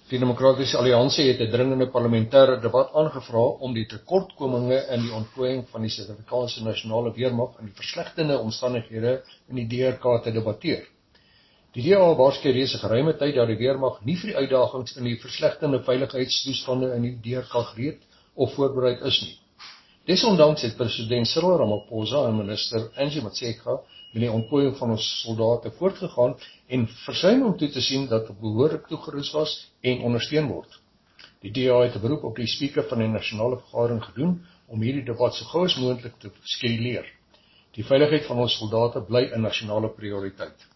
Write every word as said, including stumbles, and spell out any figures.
Die Demokratiese Alliansie het 'n dringende parlementêre debat aangevra om die tekortkominge in die ontplooiing van die Suid-Afrikaanse nasionale weermag en die verslegtende omstandighede in die D R K te debatteer. Die D A waarsku reeds 'n geruime tyd dat die weermag nie vir die uitdagings in die verslegtende veiligheidstoestande in die D R K gereed of voorbereid is nie. Desondanks het president Cyril Ramaphosa en minister Angie Motshekga met die ontplooiing van ons soldate voortgegaan en versuim om toe te sien dat dit behoorlik toegerus was en ondersteun word. Die D A het 'n beroep op die spreker van die nasionale vergadering gedoen om hierdie debat so gou as moontlik te skeduleer. Die veiligheid van ons soldate bly 'n nasionale prioriteit.